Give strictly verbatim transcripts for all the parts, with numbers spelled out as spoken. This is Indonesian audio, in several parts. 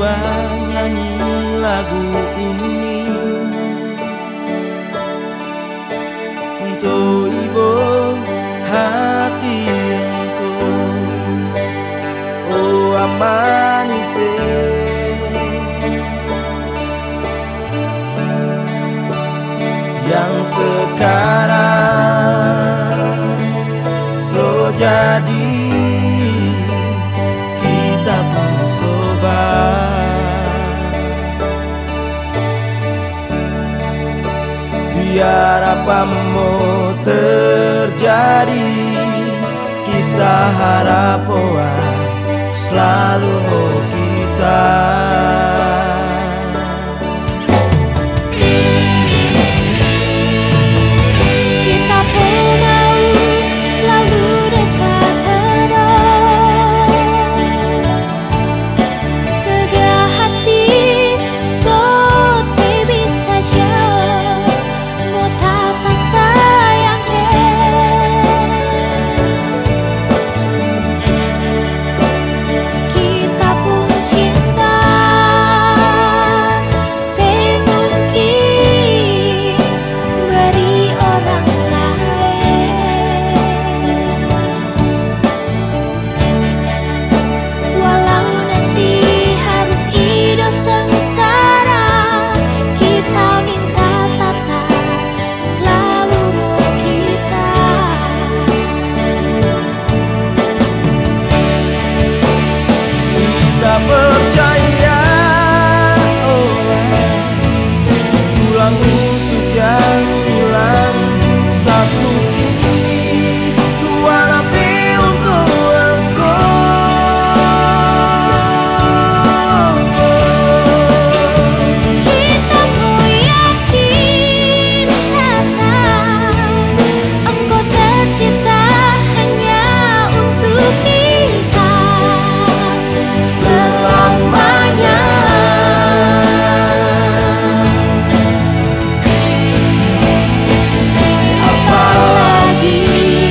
berdua nyanyi lagu ini untuk ibu hati engkau, oh amanise yang sekarang so jadi kita pun sobat. Biar apa mau terjadi, kita harap selalu mau kita. Percaya, oh, tulang rusuk yang hilang satu ini, dua lebih untuk engkau. Kita mau yakin kata engkau tercipta hanya untuk kita selamanya. Apalagi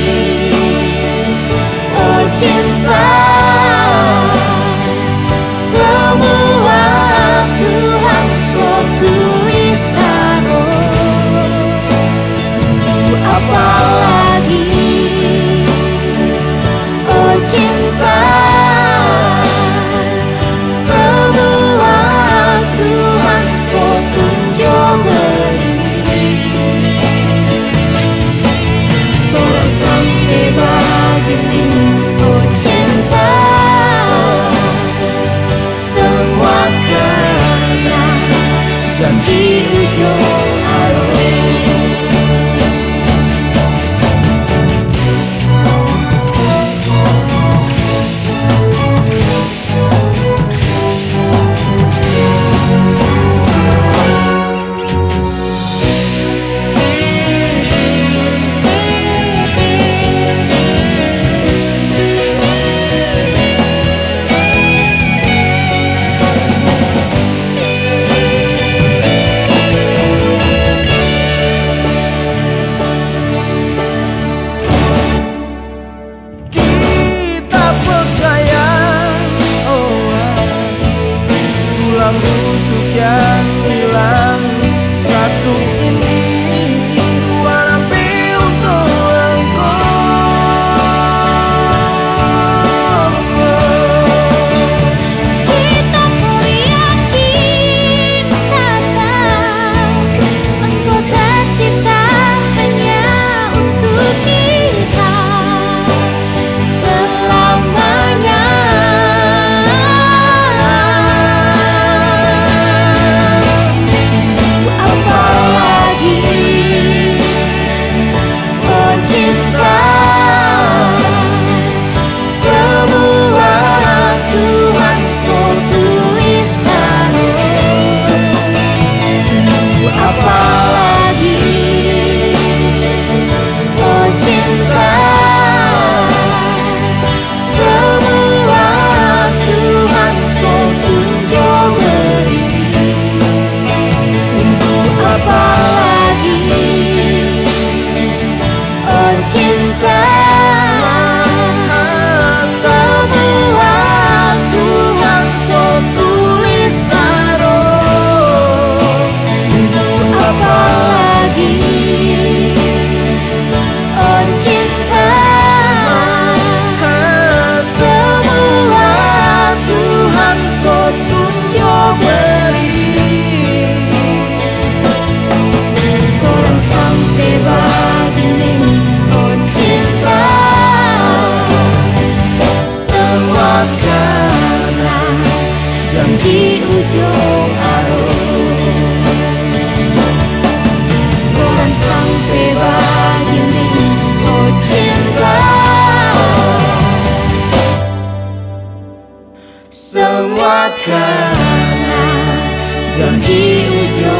oh cinta, semua Tuhan so tulis taruh. Apalagi oh cinta, semua Tuhan so tunjuk beri. Torang sampai begini oh cinta, semua karena janji ujung alo. Kita percaya, oh, tulang rusuk yang hilang satu ini, dua lebih untuk engkau. Kita mau yakin kata engkau tercipta hanya untuk kita selamanya. ujung arung. Orang sampai begini, oh cinta. Semua karena janji ujung